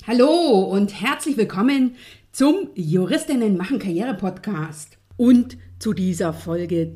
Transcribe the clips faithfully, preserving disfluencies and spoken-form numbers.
Hallo und herzlich willkommen zum Juristinnen machen Karriere Podcast und zu dieser Folge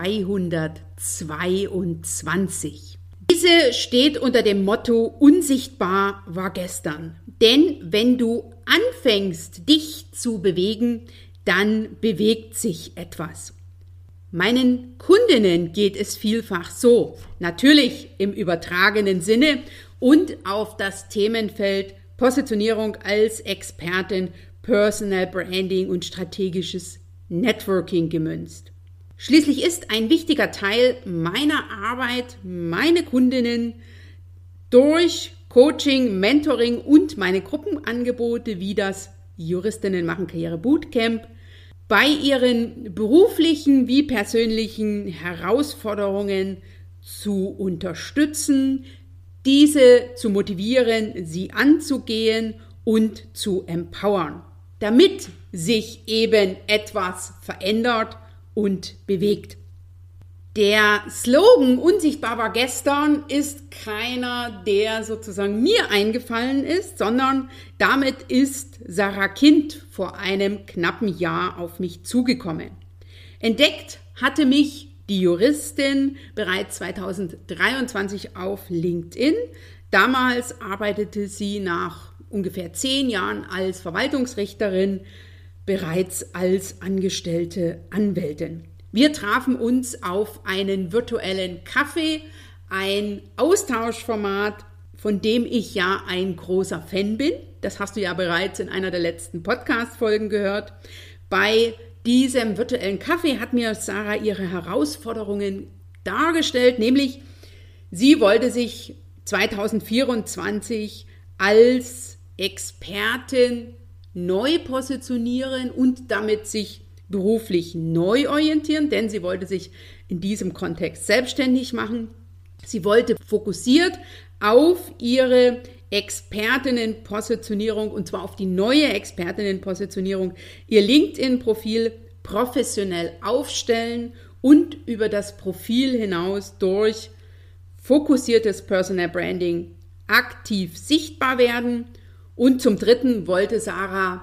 zweihundertzweiundzwanzig. Diese steht unter dem Motto Unsichtbar war gestern. Denn wenn du anfängst, dich zu bewegen, dann bewegt sich etwas. Meinen Kundinnen geht es vielfach so, natürlich im übertragenen Sinne und auf das Themenfeld Positionierung als Expertin, Personal Branding und strategisches Networking gemünzt. Schließlich ist ein wichtiger Teil meiner Arbeit, meine Kundinnen durch Coaching, Mentoring und meine Gruppenangebote wie das Juristinnen machen Karriere Bootcamp bei ihren beruflichen wie persönlichen Herausforderungen zu unterstützen, diese zu motivieren, sie anzugehen und zu empowern, damit sich eben etwas verändert und bewegt. Der Slogan Unsichtbar war gestern ist keiner, der sozusagen mir eingefallen ist, sondern damit ist Sarah Kind vor einem knappen Jahr auf mich zugekommen. Entdeckt hatte mich die Juristin bereits zweitausenddreiundzwanzig auf LinkedIn. Damals arbeitete sie nach ungefähr zehn Jahren als Verwaltungsrichterin bereits als angestellte Anwältin. Wir trafen uns auf einen virtuellen Kaffee, ein Austauschformat, von dem ich ja ein großer Fan bin. Das hast du ja bereits in einer der letzten Podcast-Folgen gehört. Bei diesem virtuellen Kaffee hat mir Sarah ihre Herausforderungen dargestellt, nämlich sie wollte sich zweitausendvierundzwanzig als Expertin neu positionieren und damit sich beruflich neu orientieren, denn sie wollte sich in diesem Kontext selbstständig machen. Sie wollte fokussiert auf ihre Expertinnenpositionierung und zwar auf die neue Expertinnenpositionierung, ihr LinkedIn-Profil professionell aufstellen und über das Profil hinaus durch fokussiertes Personal Branding aktiv sichtbar werden. Und zum Dritten wollte Sarah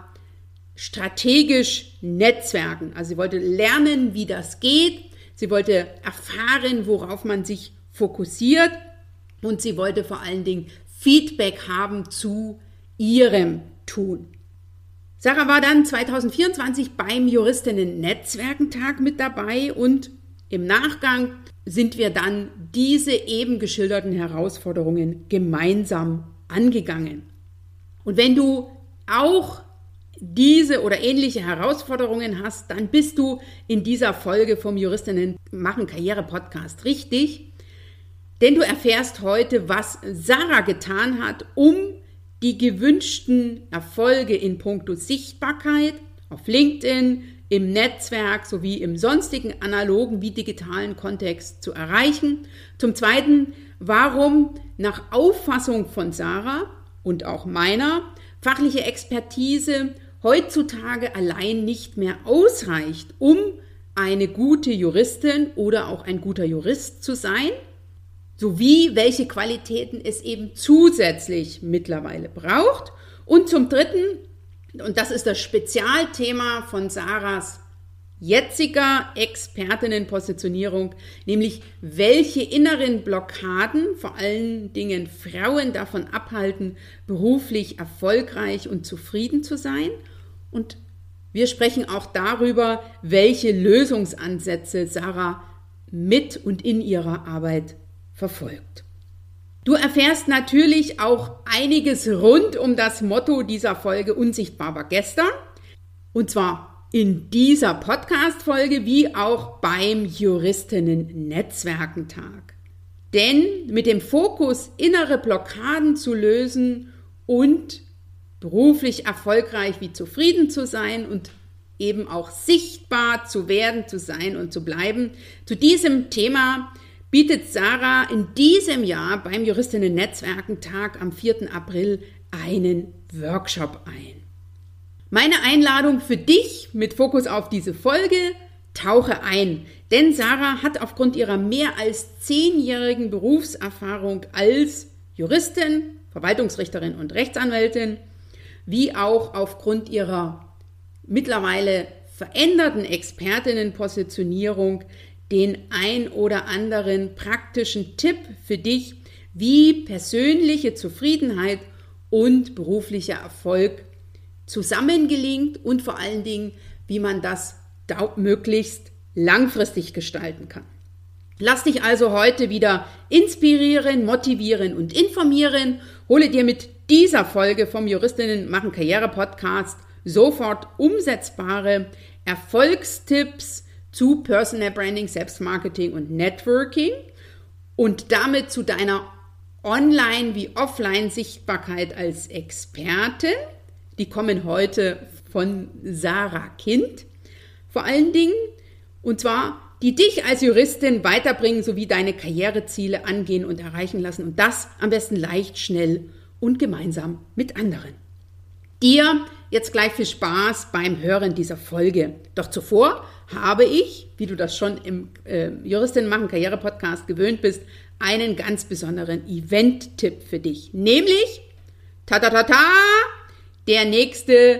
strategisch netzwerken. Also sie wollte lernen, wie das geht. Sie wollte erfahren, worauf man sich fokussiert. Und sie wollte vor allen Dingen Feedback haben zu ihrem Tun. Sarah war dann zweitausendvierundzwanzig beim Juristinnen-Netzwerkentag mit dabei und im Nachgang sind wir dann diese eben geschilderten Herausforderungen gemeinsam angegangen. Und wenn du auch diese oder ähnliche Herausforderungen hast, dann bist du in dieser Folge vom Juristinnen machen Karriere Podcast richtig. Denn du erfährst heute, was Sarah getan hat, um die gewünschten Erfolge in puncto Sichtbarkeit auf LinkedIn, im Netzwerk sowie im sonstigen analogen wie digitalen Kontext zu erreichen. Zum Zweiten, warum nach Auffassung von Sarah und auch meiner fachliche Expertise heutzutage allein nicht mehr ausreicht, um eine gute Juristin oder auch ein guter Jurist zu sein, sowie welche Qualitäten es eben zusätzlich mittlerweile braucht. Und zum Dritten, und das ist das Spezialthema von Sarahs jetziger Expertinnenpositionierung, nämlich welche inneren Blockaden vor allen Dingen Frauen davon abhalten, beruflich erfolgreich und zufrieden zu sein. Und wir sprechen auch darüber, welche Lösungsansätze Sarah mit und in ihrer Arbeit verfolgt. Du erfährst natürlich auch einiges rund um das Motto dieser Folge Unsichtbar war gestern. Und zwar in dieser Podcast-Folge wie auch beim Juristinnen-Netzwerkentag. Denn mit dem Fokus, innere Blockaden zu lösen und beruflich erfolgreich wie zufrieden zu sein und eben auch sichtbar zu werden, zu sein und zu bleiben, zu diesem Thema bietet Sarah in diesem Jahr beim Juristinnen-Netzwerkentag am vierten April einen Workshop ein. Meine Einladung für dich mit Fokus auf diese Folge: tauche ein, denn Sarah hat aufgrund ihrer mehr als zehnjährigen Berufserfahrung als Juristin, Verwaltungsrichterin und Rechtsanwältin wie auch aufgrund ihrer mittlerweile veränderten Expertinnenpositionierung den ein oder anderen praktischen Tipp für dich, wie persönliche Zufriedenheit und beruflicher Erfolg zusammengelingt und vor allen Dingen, wie man das möglichst langfristig gestalten kann. Lass dich also heute wieder inspirieren, motivieren und informieren. Hole dir mit dieser Folge vom Juristinnen machen Karriere Podcast sofort umsetzbare Erfolgstipps zu Personal Branding, Selbstmarketing und Networking und damit zu deiner Online- wie Offline-Sichtbarkeit als Expertin. Die kommen heute von Sarah Kind vor allen Dingen, und zwar die dich als Juristin weiterbringen sowie deine Karriereziele angehen und erreichen lassen und das am besten leicht, schnell und gemeinsam mit anderen. Dir jetzt gleich viel Spaß beim Hören dieser Folge. Doch zuvor habe ich, wie du das schon im äh, Juristinnen machen Karriere Podcast gewöhnt bist, einen ganz besonderen Event-Tipp für dich, nämlich ta ta ta ta der nächste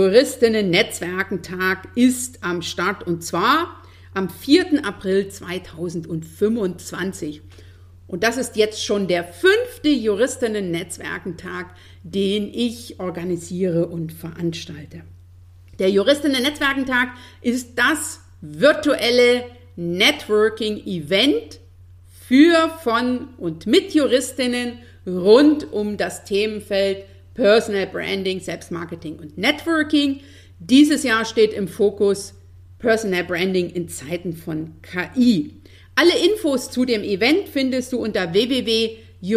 Juristinnen-Netzwerkentag ist am Start und zwar am vierten April zweitausendfünfundzwanzig. Und das ist jetzt schon der fünfte Juristinnen-Netzwerkentag, den ich organisiere und veranstalte. Der Juristinnen-Netzwerkentag ist das virtuelle Networking-Event für, von und mit Juristinnen rund um das Themenfeld Personal Branding, Selbstmarketing und Networking. Dieses Jahr steht im Fokus Personal Branding in Zeiten von K I. Alle Infos zu dem Event findest du unter w w w punkt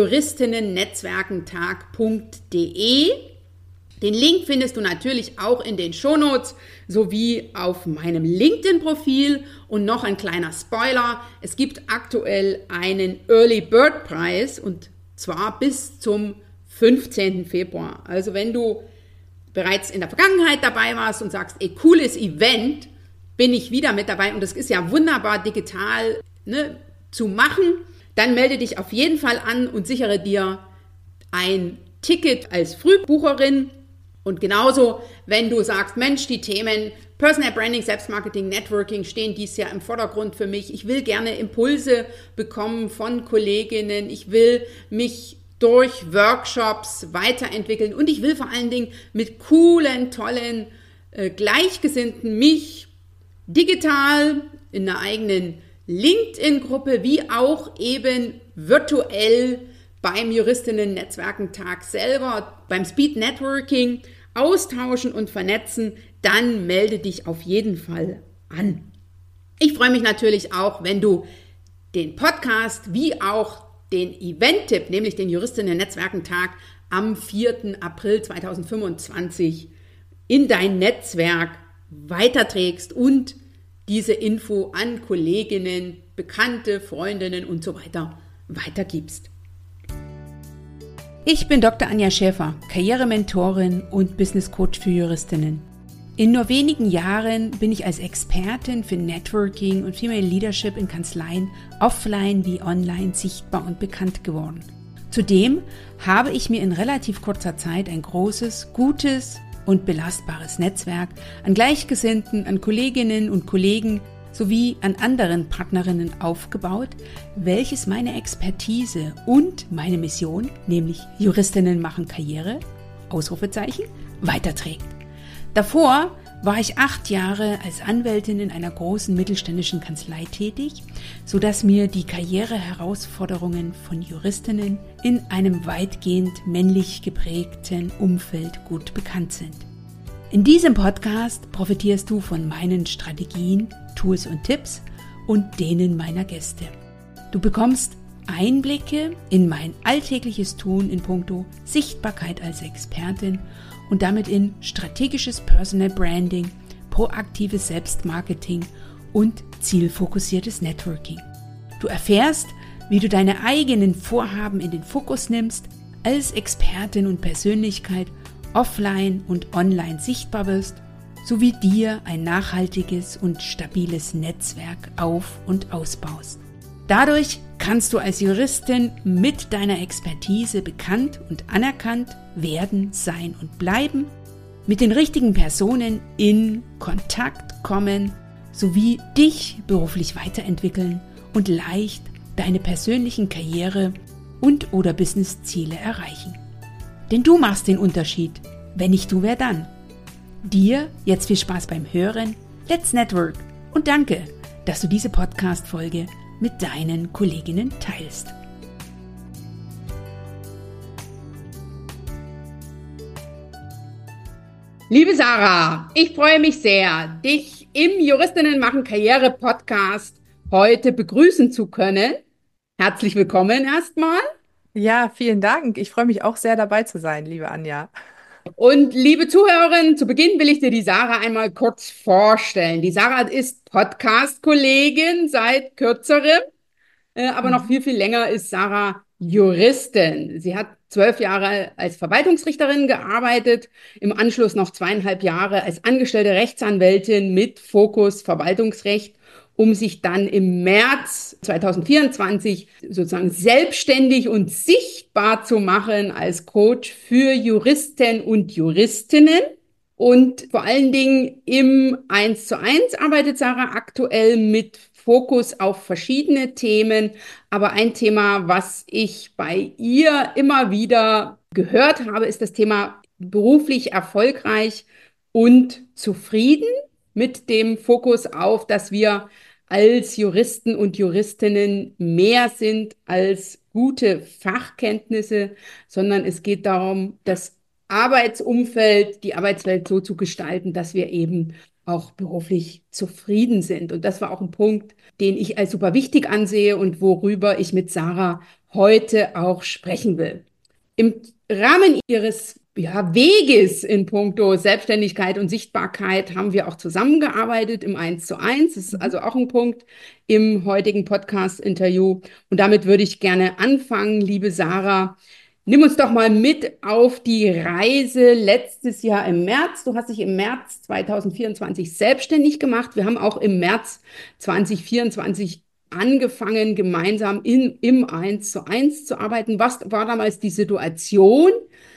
juristinnennetzwerkentag punkt de. Den Link findest du natürlich auch in den Shownotes sowie auf meinem LinkedIn-Profil. Und noch ein kleiner Spoiler, es gibt aktuell einen Early Bird Preis und zwar bis zum fünfzehnten Februar. Also wenn du bereits in der Vergangenheit dabei warst und sagst, ey, cooles Event, bin ich wieder mit dabei und das ist ja wunderbar digital ne, zu machen, dann melde dich auf jeden Fall an und sichere dir ein Ticket als Frühbucherin. Und genauso, wenn du sagst, Mensch, die Themen Personal Branding, Selbstmarketing, Networking stehen dies Jahr im Vordergrund für mich. Ich will gerne Impulse bekommen von Kolleginnen. Ich will mich durch Workshops weiterentwickeln und ich will vor allen Dingen mit coolen, tollen, äh, Gleichgesinnten mich digital in einer eigenen LinkedIn-Gruppe wie auch eben virtuell beim Juristinnen-Netzwerkentag selber, beim Speed Networking austauschen und vernetzen, dann melde dich auf jeden Fall an. Ich freue mich natürlich auch, wenn du den Podcast wie auch den Event-Tipp, nämlich den Juristinnen-Netzwerkentag am vierten April zweitausendfünfundzwanzig in dein Netzwerk weiterträgst und diese Info an Kolleginnen, Bekannte, Freundinnen und so weiter weitergibst. Ich bin Doktor Anja Schäfer, Karrierementorin und Business Coach für Juristinnen. In nur wenigen Jahren bin ich als Expertin für Networking und Female Leadership in Kanzleien offline wie online sichtbar und bekannt geworden. Zudem habe ich mir in relativ kurzer Zeit ein großes, gutes und belastbares Netzwerk an Gleichgesinnten, an Kolleginnen und Kollegen sowie an anderen Partnerinnen aufgebaut, welches meine Expertise und meine Mission, nämlich Juristinnen machen Karriere, Ausrufezeichen, weiterträgt. Davor war ich acht Jahre als Anwältin in einer großen mittelständischen Kanzlei tätig, sodass mir die Karriereherausforderungen von Juristinnen in einem weitgehend männlich geprägten Umfeld gut bekannt sind. In diesem Podcast profitierst du von meinen Strategien, Tools und Tipps und denen meiner Gäste. Du bekommst Einblicke in mein alltägliches Tun in puncto Sichtbarkeit als Expertin und damit in strategisches Personal Branding, proaktives Selbstmarketing und zielfokussiertes Networking. Du erfährst, wie du deine eigenen Vorhaben in den Fokus nimmst, als Expertin und Persönlichkeit offline und online sichtbar wirst, sowie dir ein nachhaltiges und stabiles Netzwerk auf- und ausbaust. Dadurch kannst du als Juristin mit deiner Expertise bekannt und anerkannt werden, sein und bleiben, mit den richtigen Personen in Kontakt kommen, sowie dich beruflich weiterentwickeln und leicht deine persönlichen Karriere- und oder Businessziele erreichen. Denn du machst den Unterschied. Wenn nicht du, wer dann? Dir jetzt viel Spaß beim Hören. Let's Network und danke, dass du diese Podcast-Folge mit deinen Kolleginnen teilst. Liebe Sarah, ich freue mich sehr, dich im Juristinnen machen Karriere Podcast heute begrüßen zu können. Herzlich willkommen erstmal. Ja, vielen Dank. Ich freue mich auch sehr dabei zu sein, liebe Anja. Und liebe Zuhörerinnen, zu Beginn will ich dir die Sarah einmal kurz vorstellen. Die Sarah ist Podcast-Kollegin seit kürzerem, äh, aber noch Mhm. viel, viel länger ist Sarah Juristin. Sie hat zwölf Jahre als Verwaltungsrichterin gearbeitet, im Anschluss noch zweieinhalb Jahre als angestellte Rechtsanwältin mit Fokus Verwaltungsrecht, um sich dann im März zweitausendvierundzwanzig sozusagen selbstständig und sichtbar zu machen als Coach für Juristen und Juristinnen. Und vor allen Dingen im Eins zu eins arbeitet Sarah aktuell mit Fokus auf verschiedene Themen. Aber ein Thema, was ich bei ihr immer wieder gehört habe, ist das Thema beruflich erfolgreich und zufrieden, mit dem Fokus auf, dass wir als Juristen und Juristinnen mehr sind als gute Fachkenntnisse, sondern es geht darum, das Arbeitsumfeld, die Arbeitswelt so zu gestalten, dass wir eben auch beruflich zufrieden sind. Und das war auch ein Punkt, den ich als super wichtig ansehe und worüber ich mit Sarah heute auch sprechen will. Im Rahmen ihres ja, Weges in puncto Selbstständigkeit und Sichtbarkeit haben wir auch zusammengearbeitet im Eins zu eins. Das ist Mhm. also auch ein Punkt im heutigen Podcast-Interview. Und damit würde ich gerne anfangen, liebe Sarah. Nimm uns doch mal mit auf die Reise letztes Jahr im März. Du hast dich im März zweitausendvierundzwanzig selbstständig gemacht. Wir haben auch im März zweitausendvierundzwanzig angefangen, gemeinsam in, im Eins zu eins zu arbeiten. Was war damals die Situation,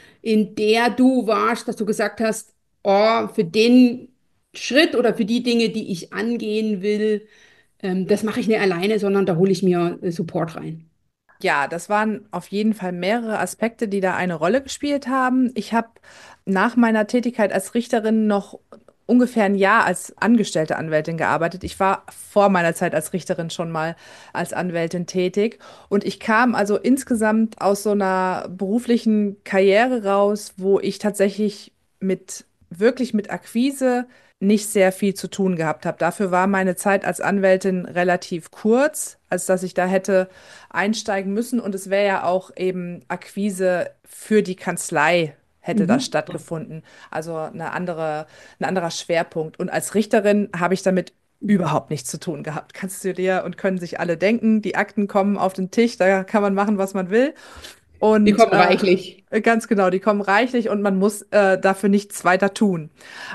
in der du warst, dass du gesagt hast, oh, für den Schritt oder für die Dinge, die ich angehen will, ähm, das mache ich nicht alleine, sondern da hole ich mir äh, Support rein. Ja, das waren auf jeden Fall mehrere Aspekte, die da eine Rolle gespielt haben. Ich habe nach meiner Tätigkeit als Richterin noch ungefähr ein Jahr als angestellte Anwältin gearbeitet. Ich war vor meiner Zeit als Richterin schon mal als Anwältin tätig und ich kam also insgesamt aus so einer beruflichen Karriere raus, wo ich tatsächlich mit wirklich mit Akquise nicht sehr viel zu tun gehabt habe. Dafür war meine Zeit als Anwältin relativ kurz, als dass ich da hätte einsteigen müssen. Und es wäre ja auch eben Akquise für die Kanzlei hätte das Mhm. stattgefunden. Also eine andere, ein anderer Schwerpunkt. Und als Richterin habe ich damit überhaupt nichts zu tun gehabt. Kannst du dir und können sich alle denken, die Akten kommen auf den Tisch, da kann man machen, was man will. Die Und kommen reichlich. äh, ganz genau, die kommen reichlich und man muss äh, dafür nichts weiter tun.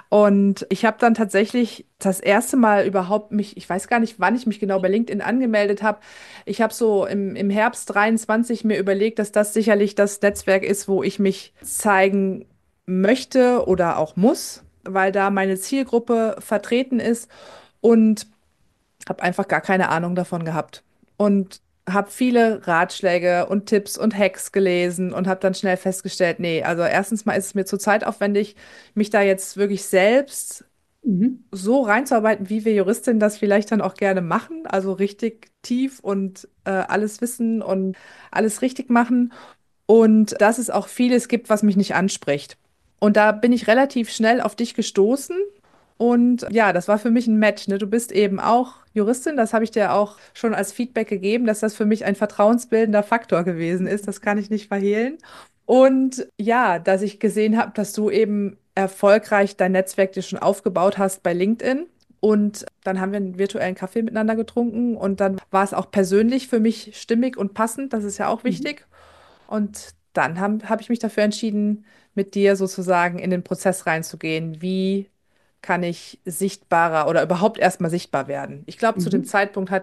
Und ich habe dann tatsächlich das erste Mal überhaupt mich, ich weiß gar nicht, wann ich mich genau bei LinkedIn angemeldet habe. Ich habe so im, im Herbst dreiundzwanzig mir überlegt, dass das sicherlich das Netzwerk ist, wo ich mich zeigen möchte oder auch muss, weil da meine Zielgruppe vertreten ist und habe einfach gar keine Ahnung davon gehabt. Und habe viele Ratschläge und Tipps und Hacks gelesen und habe dann schnell festgestellt, nee, also erstens mal ist es mir zu zeitaufwendig, mich da jetzt wirklich selbst Mhm. so reinzuarbeiten, wie wir Juristinnen das vielleicht dann auch gerne machen, also richtig tief und äh, alles wissen und alles richtig machen. Und dass es auch vieles gibt, was mich nicht anspricht. Und da bin ich relativ schnell auf dich gestoßen. Und ja, das war für mich ein Match. Ne? Du bist eben auch Juristin, das habe ich dir auch schon als Feedback gegeben, dass das für mich ein vertrauensbildender Faktor gewesen ist. Das kann ich nicht verhehlen. Und ja, dass ich gesehen habe, dass du eben erfolgreich dein Netzwerk dir schon aufgebaut hast bei LinkedIn. Und dann haben wir einen virtuellen Kaffee miteinander getrunken und dann war es auch persönlich für mich stimmig und passend. Das ist ja auch Mhm. wichtig. Und dann habe hab ich mich dafür entschieden, mit dir sozusagen in den Prozess reinzugehen. Wie kann ich sichtbarer oder überhaupt erstmal sichtbar werden? Ich glaube, zu dem Mhm. Zeitpunkt hatte ich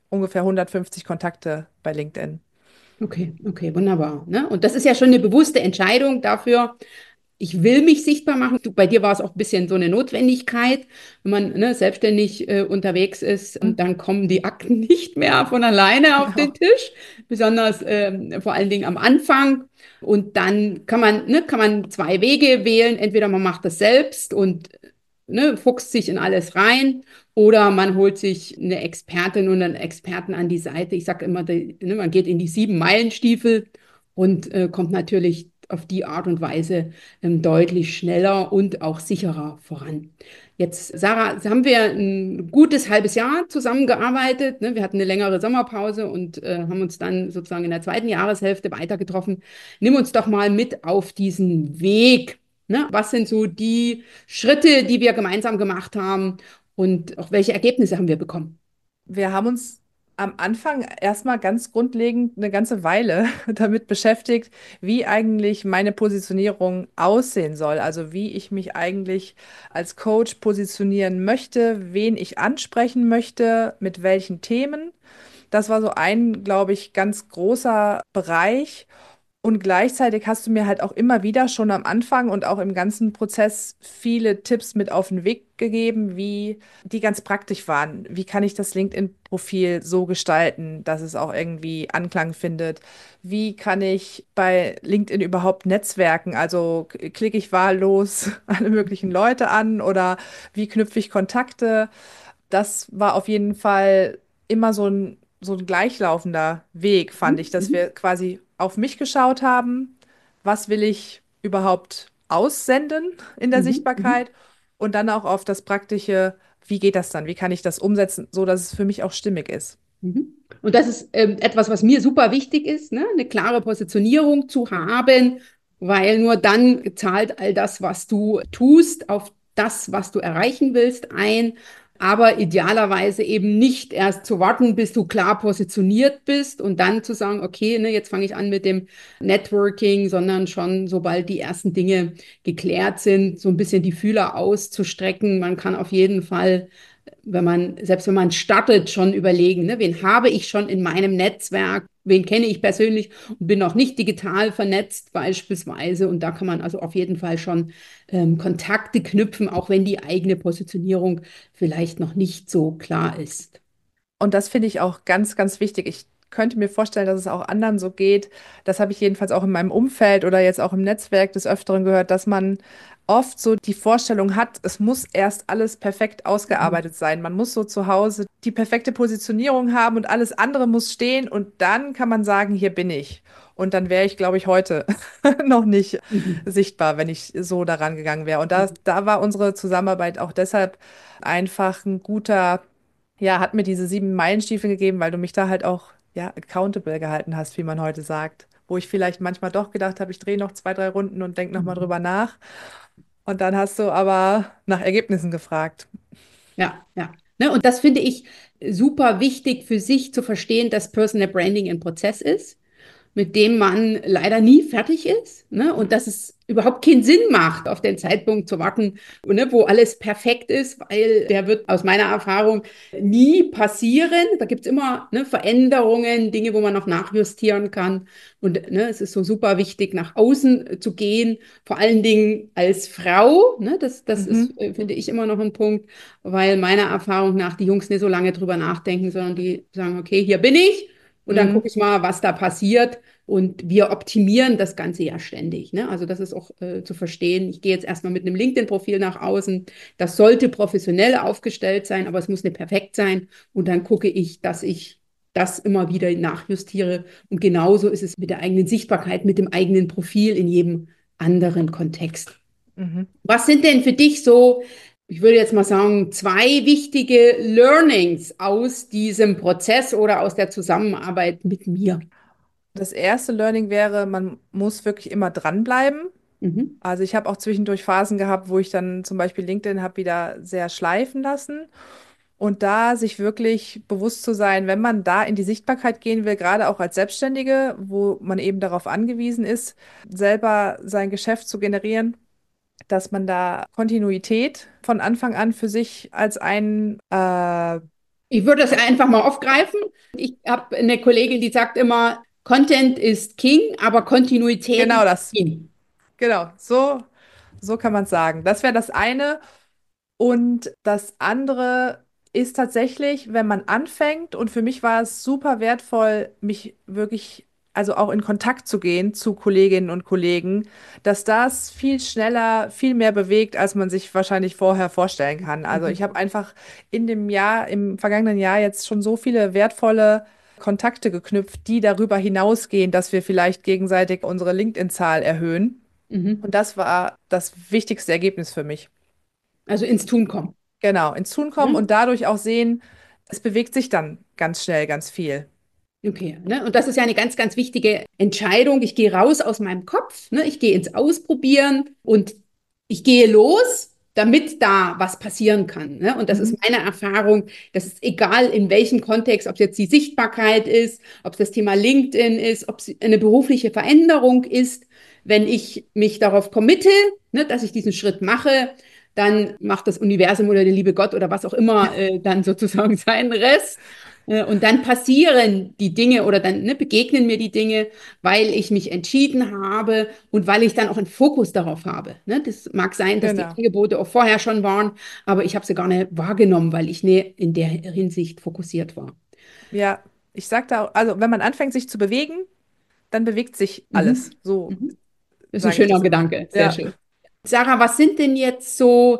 ungefähr hundertfünfzig Kontakte bei LinkedIn. Okay, okay, wunderbar. Ne? Und das ist ja schon eine bewusste Entscheidung dafür, ich will mich sichtbar machen. Du, bei dir war es auch ein bisschen so eine Notwendigkeit. Wenn man ne, selbstständig äh, unterwegs ist, Mhm. dann kommen die Akten nicht mehr von alleine auf den Genau. Tisch, besonders ähm, vor allen Dingen am Anfang. Und dann kann man, ne, kann man zwei Wege wählen. Entweder man macht das selbst und ne, fuchst sich in alles rein, oder man holt sich eine Expertin und einen Experten an die Seite. Ich sage immer, die, ne, man geht in die sieben Meilenstiefel und äh, kommt natürlich auf die Art und Weise ähm, deutlich schneller und auch sicherer voran. Jetzt, Sarah, haben wir ein gutes halbes Jahr zusammengearbeitet. Ne? Wir hatten eine längere Sommerpause und äh, haben uns dann sozusagen in der zweiten Jahreshälfte weiter getroffen. Nimm uns doch mal mit auf diesen Weg. Ne? Was sind so die Schritte, die wir gemeinsam gemacht haben und auch welche Ergebnisse haben wir bekommen? Wir haben uns am Anfang erstmal ganz grundlegend eine ganze Weile damit beschäftigt, wie eigentlich meine Positionierung aussehen soll. Also wie ich mich eigentlich als Coach positionieren möchte, wen ich ansprechen möchte, mit welchen Themen. Das war so ein, glaube ich, ganz großer Bereich. Und gleichzeitig hast du mir halt auch immer wieder schon am Anfang und auch im ganzen Prozess viele Tipps mit auf den Weg gegeben, wie die ganz praktisch waren. Wie kann ich das LinkedIn-Profil so gestalten, dass es auch irgendwie Anklang findet? Wie kann ich bei LinkedIn überhaupt netzwerken? Also k- klicke ich wahllos alle möglichen Leute an oder wie knüpfe ich Kontakte? Das war auf jeden Fall immer so ein, so ein gleichlaufender Weg, fand ich, Mhm. dass Mhm. wir quasi auf mich geschaut haben, was will ich überhaupt aussenden in der Mhm. Mhm. Sichtbarkeit und dann auch auf das Praktische, wie geht das dann, wie kann ich das umsetzen, so dass es für mich auch stimmig ist. Mhm. Und das ist ähm, etwas, was mir super wichtig ist, ne? Eine klare Positionierung zu haben, weil nur dann zahlt all das, was du tust, auf das, was du erreichen willst, ein. Aber idealerweise eben nicht erst zu warten, bis du klar positioniert bist und dann zu sagen, okay, ne, jetzt fange ich an mit dem Networking, sondern schon, sobald die ersten Dinge geklärt sind, so ein bisschen die Fühler auszustrecken. Man kann auf jeden Fall, wenn man, selbst wenn man startet, schon überlegen, ne, wen habe ich schon in meinem Netzwerk, wen kenne ich persönlich und bin noch nicht digital vernetzt beispielsweise. Und da kann man also auf jeden Fall schon ähm, Kontakte knüpfen, auch wenn die eigene Positionierung vielleicht noch nicht so klar ist. Und das finde ich auch ganz, ganz wichtig. Ich könnte mir vorstellen, dass es auch anderen so geht. Das habe ich jedenfalls auch in meinem Umfeld oder jetzt auch im Netzwerk des Öfteren gehört, dass man oft so die Vorstellung hat, es muss erst alles perfekt Mhm. ausgearbeitet sein. Man muss so zu Hause die perfekte Positionierung haben und alles andere muss stehen und dann kann man sagen, hier bin ich. Und dann wäre ich, glaube ich, heute noch nicht Mhm. sichtbar, wenn ich so daran gegangen wäre. Und da, da war unsere Zusammenarbeit auch deshalb einfach ein guter, ja, hat mir diese sieben Meilenstiefel gegeben, weil du mich da halt auch, ja, accountable gehalten hast, wie man heute sagt. Wo ich vielleicht manchmal doch gedacht habe, ich drehe noch zwei, drei Runden und denke nochmal Mhm. drüber nach. Und dann hast du aber nach Ergebnissen gefragt. Ja, ja. Ne, und das finde ich super wichtig für sich zu verstehen, dass Personal Branding ein Prozess ist, mit dem man leider nie fertig ist, ne? Und dass es überhaupt keinen Sinn macht, auf den Zeitpunkt zu warten, ne, wo alles perfekt ist, weil der wird aus meiner Erfahrung nie passieren. Da gibt es immer ne, Veränderungen, Dinge, wo man noch nachjustieren kann. Und ne, es ist so super wichtig, nach außen zu gehen, vor allen Dingen als Frau. Ne? Das, das ist, Mhm. äh, finde ich, immer noch ein Punkt, weil meiner Erfahrung nach die Jungs nicht so lange drüber nachdenken, sondern die sagen, okay, hier bin ich. Und dann gucke Mhm. ich mal, was da passiert. Und wir optimieren das Ganze ja ständig. Ne? Also das ist auch äh, zu verstehen. Ich gehe jetzt erstmal mit einem LinkedIn-Profil nach außen. Das sollte professionell aufgestellt sein, aber es muss nicht perfekt sein. Und dann gucke ich, dass ich das immer wieder nachjustiere. Und genauso ist es mit der eigenen Sichtbarkeit, mit dem eigenen Profil in jedem anderen Kontext. Mhm. Was sind denn für dich so, ich würde jetzt mal sagen, zwei wichtige Learnings aus diesem Prozess oder aus der Zusammenarbeit mit mir? Das erste Learning wäre, man muss wirklich immer dranbleiben. Mhm. Also ich habe auch zwischendurch Phasen gehabt, wo ich dann zum Beispiel LinkedIn habe wieder sehr schleifen lassen. Und da sich wirklich bewusst zu sein, wenn man da in die Sichtbarkeit gehen will, gerade auch als Selbstständige, wo man eben darauf angewiesen ist, selber sein Geschäft zu generieren, dass man da Kontinuität von Anfang an für sich als einen äh, Ich würde das einfach mal aufgreifen. Ich habe eine Kollegin, die sagt immer, Content ist King, aber Kontinuität Genau ist das. Queen. Genau. So, so kann man es sagen. Das wäre das eine. Und das andere ist tatsächlich, wenn man anfängt, und für mich war es super wertvoll, mich wirklich, also auch in Kontakt zu gehen zu Kolleginnen und Kollegen, dass das viel schneller, viel mehr bewegt, als man sich wahrscheinlich vorher vorstellen kann. Also ich Mhm. habe einfach in dem Jahr, im vergangenen Jahr jetzt schon so viele wertvolle Kontakte geknüpft, die darüber hinausgehen, dass wir vielleicht gegenseitig unsere LinkedIn-Zahl erhöhen. Mhm. Und das war das wichtigste Ergebnis für mich. Also ins Tun kommen. Genau, ins Tun kommen Ne? und dadurch auch sehen, es bewegt sich dann ganz schnell ganz viel. Okay, ne? Und das ist ja eine ganz, ganz wichtige Entscheidung. Ich gehe raus aus meinem Kopf, ne? Ich gehe ins Ausprobieren und ich gehe los, damit da was passieren kann. Ne? Und das ist Mhm. meine Erfahrung. Das ist egal, in welchem Kontext, ob es jetzt die Sichtbarkeit ist, ob es das Thema LinkedIn ist, ob es eine berufliche Veränderung ist. Wenn ich mich darauf committe, ne, dass ich diesen Schritt mache, dann macht das Universum oder der liebe Gott oder was auch immer äh, dann sozusagen seinen Rest. Äh, Und dann passieren die Dinge oder dann ne, begegnen mir die Dinge, weil ich mich entschieden habe und weil ich dann auch einen Fokus darauf habe. Ne? Das mag sein, dass die Genau. Angebote auch vorher schon waren, aber ich habe sie gar nicht wahrgenommen, weil ich ne, in der Hinsicht fokussiert war. Ja, ich sagte auch, also wenn man anfängt, sich zu bewegen, dann bewegt sich alles. Mhm. So Mhm. Das ist ein sage ich schöner das immer. Gedanke, sehr Ja. schön. Sarah, was sind denn jetzt so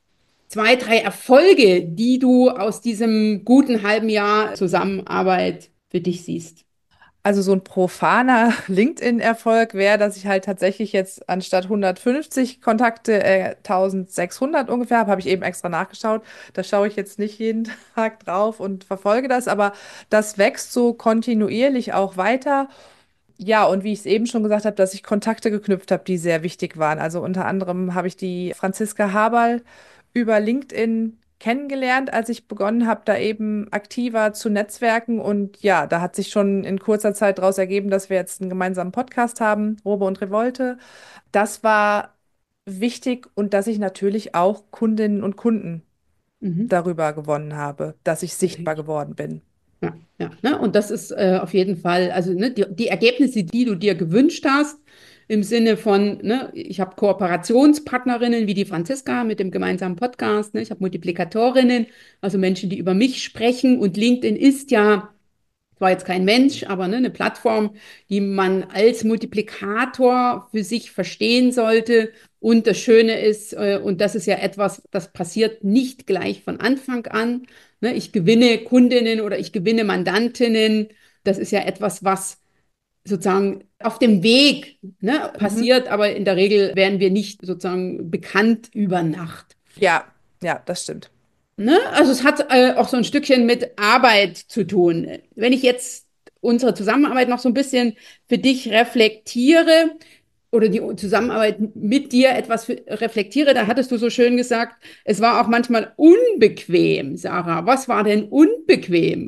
zwei, drei Erfolge, die du aus diesem guten halben Jahr Zusammenarbeit für dich siehst? Also so ein profaner LinkedIn-Erfolg wäre, dass ich halt tatsächlich jetzt anstatt hundertfünfzig Kontakte äh, eintausendsechshundert ungefähr habe, habe ich eben extra nachgeschaut. Da schaue ich jetzt nicht jeden Tag drauf und verfolge das, aber das wächst so kontinuierlich auch weiter. Ja, und wie ich es eben schon gesagt habe, dass ich Kontakte geknüpft habe, die sehr wichtig waren. Also unter anderem habe ich die Franziska Haberl über LinkedIn kennengelernt, als ich begonnen habe, da eben aktiver zu netzwerken. Und ja, da hat sich schon in kurzer Zeit daraus ergeben, dass wir jetzt einen gemeinsamen Podcast haben, Robe und Revolte. Das war wichtig und dass ich natürlich auch Kundinnen und Kunden Mhm. darüber gewonnen habe, dass ich sichtbar Okay. geworden bin. Ja, ja, ne? Und das ist äh, auf jeden Fall, also ne, die, die Ergebnisse, die du dir gewünscht hast, im Sinne von, ne, ich habe Kooperationspartnerinnen wie die Franziska mit dem gemeinsamen Podcast, ne, ich habe Multiplikatorinnen, also Menschen, die über mich sprechen und LinkedIn ist ja war jetzt kein Mensch, aber ne, eine Plattform, die man als Multiplikator für sich verstehen sollte. Und das Schöne ist, äh, und das ist ja etwas, das passiert nicht gleich von Anfang an. Ne, ich gewinne Kundinnen oder ich gewinne Mandantinnen. Das ist ja etwas, was sozusagen auf dem Weg ne, Mhm. passiert, aber in der Regel werden wir nicht sozusagen bekannt über Nacht. Ja, ja, das stimmt. Ne? Also es hat äh, auch so ein Stückchen mit Arbeit zu tun. Wenn ich jetzt unsere Zusammenarbeit noch so ein bisschen für dich reflektiere oder die Zusammenarbeit mit dir etwas für, reflektiere, da hattest du so schön gesagt, es war auch manchmal unbequem, Sarah. Was war denn unbequem?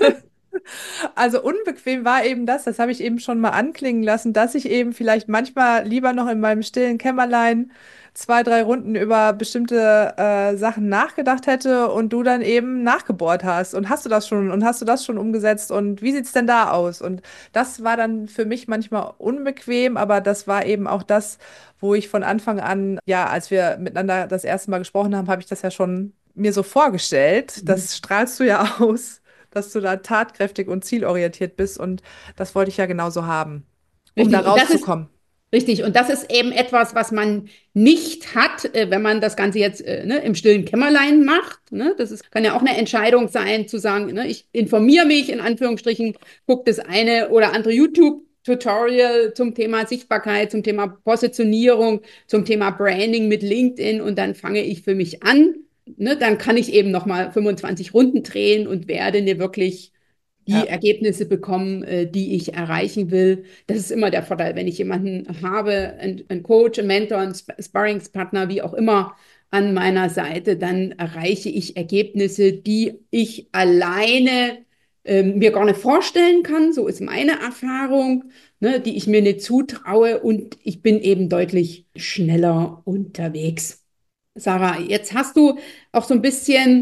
Also unbequem war eben das, das habe ich eben schon mal anklingen lassen, dass ich eben vielleicht manchmal lieber noch in meinem stillen Kämmerlein zwei, drei Runden über bestimmte äh, Sachen nachgedacht hätte und du dann eben nachgebohrt hast. Und hast du das schon und hast du das schon umgesetzt und wie sieht's denn da aus? Und das war dann für mich manchmal unbequem, aber das war eben auch das, wo ich von Anfang an, ja, als wir miteinander das erste Mal gesprochen haben, habe ich das ja schon mir so vorgestellt. Das strahlst du ja aus, dass du da tatkräftig und zielorientiert bist. Und das wollte ich ja genauso haben, um da Richtig, und das ist rauszukommen. richtig, und das ist eben etwas, was man nicht hat, äh, wenn man das Ganze jetzt äh, ne, im stillen Kämmerlein macht. Ne? Das ist, kann ja auch eine Entscheidung sein, zu sagen, ne, ich informiere mich in Anführungsstrichen, gucke das eine oder andere YouTube-Tutorial zum Thema Sichtbarkeit, zum Thema Positionierung, zum Thema Branding mit LinkedIn und dann fange ich für mich an. Ne? Dann kann ich eben nochmal fünfundzwanzig Runden drehen und werde eine wirklich die Ja. Ergebnisse bekommen, äh, die ich erreichen will. Das ist immer der Vorteil, wenn ich jemanden habe, einen, einen Coach, einen Mentor, einen Sparringspartner, wie auch immer, an meiner Seite, dann erreiche ich Ergebnisse, die ich alleine ähm, mir gar nicht vorstellen kann. So ist meine Erfahrung, ne, die ich mir nicht zutraue und ich bin eben deutlich schneller unterwegs. Sarah, jetzt hast du auch so ein bisschen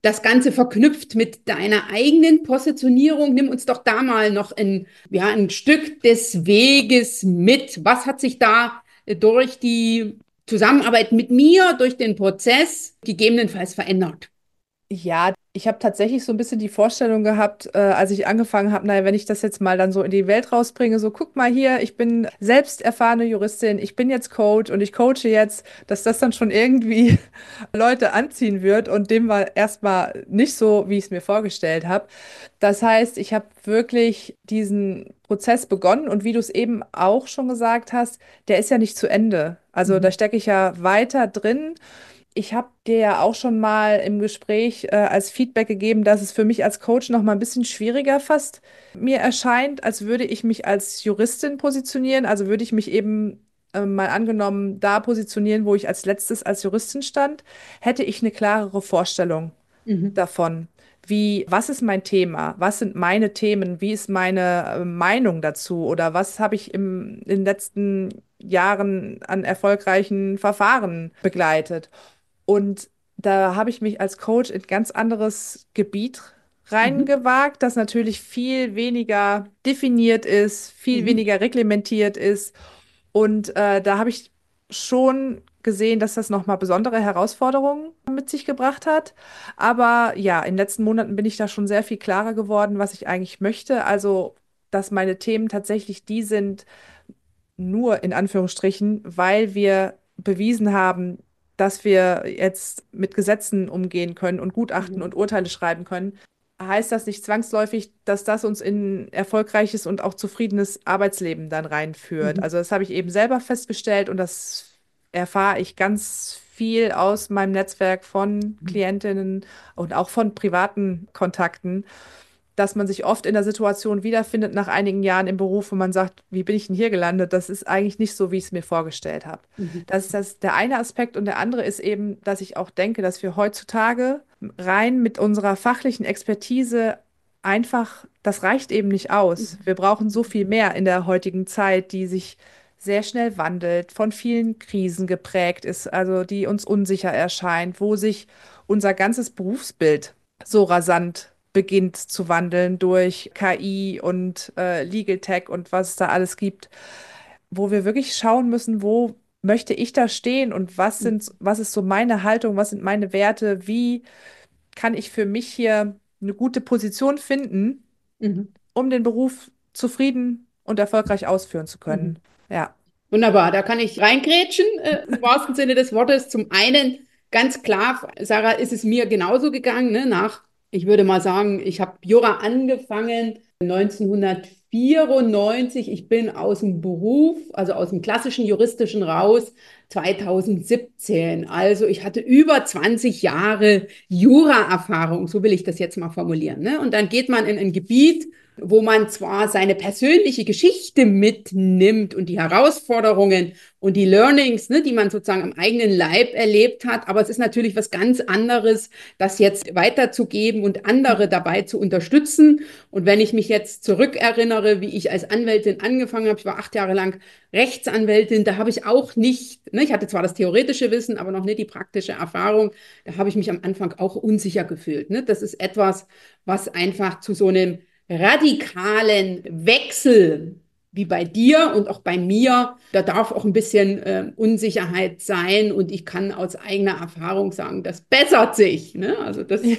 das Ganze verknüpft mit deiner eigenen Positionierung. Nimm uns doch da mal noch ein, ja, ein Stück des Weges mit. Was hat sich da durch die Zusammenarbeit mit mir, durch den Prozess gegebenenfalls verändert? Ja, ich habe tatsächlich so ein bisschen die Vorstellung gehabt, äh, als ich angefangen habe, naja, wenn ich das jetzt mal dann so in die Welt rausbringe, so guck mal hier, ich bin selbst erfahrene Juristin, ich bin jetzt Coach und ich coache jetzt, dass das dann schon irgendwie Leute anziehen wird und dem war erstmal nicht so, wie ich es mir vorgestellt habe. Das heißt, ich habe wirklich diesen Prozess begonnen und wie du es eben auch schon gesagt hast, der ist ja nicht zu Ende. Also da Mhm. stecke ich ja weiter drin. Ich habe dir ja auch schon mal im Gespräch äh, als Feedback gegeben, dass es für mich als Coach noch mal ein bisschen schwieriger fast mir erscheint, als würde ich mich als Juristin positionieren. Also würde ich mich eben äh, mal angenommen da positionieren, wo ich als letztes als Juristin stand, hätte ich eine klarere Vorstellung Mhm. davon. Wie, was ist mein Thema? Was sind meine Themen? Wie ist meine äh, Meinung dazu? Oder was habe ich im, in den letzten Jahren an erfolgreichen Verfahren begleitet? Und da habe ich mich als Coach in ganz anderes Gebiet Mhm. reingewagt, das natürlich viel weniger definiert ist, viel Mhm. weniger reglementiert ist. Und äh, da habe ich schon gesehen, dass das nochmal besondere Herausforderungen mit sich gebracht hat. Aber ja, in den letzten Monaten bin ich da schon sehr viel klarer geworden, was ich eigentlich möchte. Also, dass meine Themen tatsächlich die sind, nur in Anführungsstrichen, weil wir bewiesen haben, dass wir jetzt mit Gesetzen umgehen können und Gutachten Mhm. und Urteile schreiben können, heißt das nicht zwangsläufig, dass das uns in erfolgreiches und auch zufriedenes Arbeitsleben dann reinführt. Mhm. Also das habe ich eben selber festgestellt und das erfahre ich ganz viel aus meinem Netzwerk von Klientinnen und auch von privaten Kontakten, dass man sich oft in der Situation wiederfindet nach einigen Jahren im Beruf, wo man sagt, wie bin ich denn hier gelandet? Das ist eigentlich nicht so, wie ich es mir vorgestellt habe. Mhm. Das ist das, der eine Aspekt und der andere ist eben, dass ich auch denke, dass wir heutzutage rein mit unserer fachlichen Expertise einfach, das reicht eben nicht aus. Mhm. Wir brauchen so viel mehr in der heutigen Zeit, die sich sehr schnell wandelt, von vielen Krisen geprägt ist, also die uns unsicher erscheint, wo sich unser ganzes Berufsbild so rasant beginnt zu wandeln durch K I und äh, Legal Tech und was es da alles gibt, wo wir wirklich schauen müssen, wo möchte ich da stehen und was sind, was ist so meine Haltung, was sind meine Werte, wie kann ich für mich hier eine gute Position finden, Mhm. um den Beruf zufrieden und erfolgreich ausführen zu können. Mhm. Ja, Wunderbar, da kann ich reingrätschen, äh, im wahrsten Sinne des Wortes. Zum einen, ganz klar, Sarah, ist es mir genauso gegangen, ne? Nach, ich würde mal sagen, ich habe Jura angefangen neunzehnhundertvierundneunzig. Ich bin aus dem Beruf, also aus dem klassischen juristischen raus, zweitausendsiebzehn. Also ich hatte über zwanzig Jahre Jura-Erfahrung, so will ich das jetzt mal formulieren, ne? Und dann geht man in ein Gebiet, wo man zwar seine persönliche Geschichte mitnimmt und die Herausforderungen und die Learnings, ne, die man sozusagen am eigenen Leib erlebt hat, aber es ist natürlich was ganz anderes, das jetzt weiterzugeben und andere dabei zu unterstützen. Und wenn ich mich jetzt zurückerinnere, wie ich als Anwältin angefangen habe, ich war acht Jahre lang Rechtsanwältin, da habe ich auch nicht, ne, ich hatte zwar das theoretische Wissen, aber noch nicht die praktische Erfahrung, da habe ich mich am Anfang auch unsicher gefühlt. Ne? Das ist etwas, was einfach zu so einem radikalen Wechsel wie bei dir und auch bei mir, da darf auch ein bisschen äh, Unsicherheit sein und ich kann aus eigener Erfahrung sagen, das bessert sich. Ne? Also das,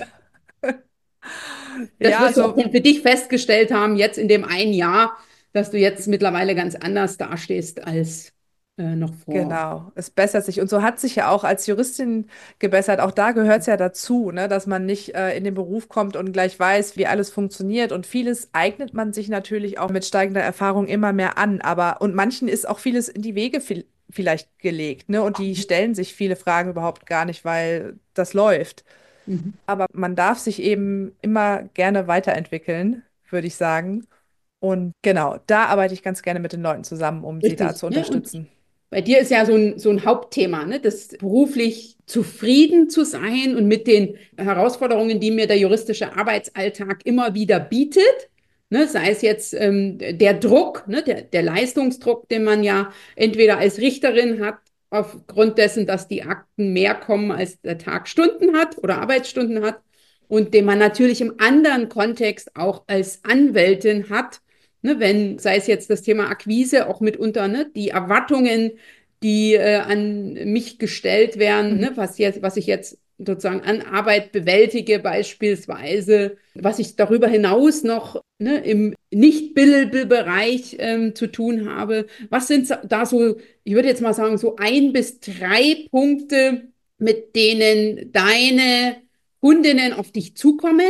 das ja, wirst du auch also für dich festgestellt haben, jetzt in dem einen Jahr, dass du jetzt mittlerweile ganz anders dastehst als äh, noch vor. genau, es bessert sich. Und so hat sich ja auch als Juristin gebessert. Auch da gehört es ja dazu, ne, dass man nicht äh, in den Beruf kommt und gleich weiß, wie alles funktioniert. Und vieles eignet man sich natürlich auch mit steigender Erfahrung immer mehr an. Aber und manchen ist auch vieles in die Wege viel, vielleicht gelegt, ne? Und die stellen sich viele Fragen überhaupt gar nicht, weil das läuft. Mhm. Aber man darf sich eben immer gerne weiterentwickeln, würde ich sagen. Und genau, da arbeite ich ganz gerne mit den Leuten zusammen, um sie da Richtig. zu Ne? Und unterstützen. bei dir ist ja so ein, so ein Hauptthema, ne? Das beruflich zufrieden zu sein und mit den Herausforderungen, die mir der juristische Arbeitsalltag immer wieder bietet, ne? Sei es jetzt ähm, der Druck, ne? Der, der Leistungsdruck, den man ja entweder als Richterin hat, aufgrund dessen, dass die Akten mehr kommen, als der Tag Stunden hat oder Arbeitsstunden hat, und den man natürlich im anderen Kontext auch als Anwältin hat, ne, wenn, sei es jetzt das Thema Akquise, auch mitunter, ne, die Erwartungen, die äh, an mich gestellt werden, Mhm. ne, was jetzt, was ich jetzt sozusagen an Arbeit bewältige, beispielsweise, was ich darüber hinaus noch ne, im Nicht-Billable-Bereich ähm, zu tun habe. Was sind da so, ich würde jetzt mal sagen, so ein bis drei Punkte, mit denen deine Kundinnen auf dich zukommen?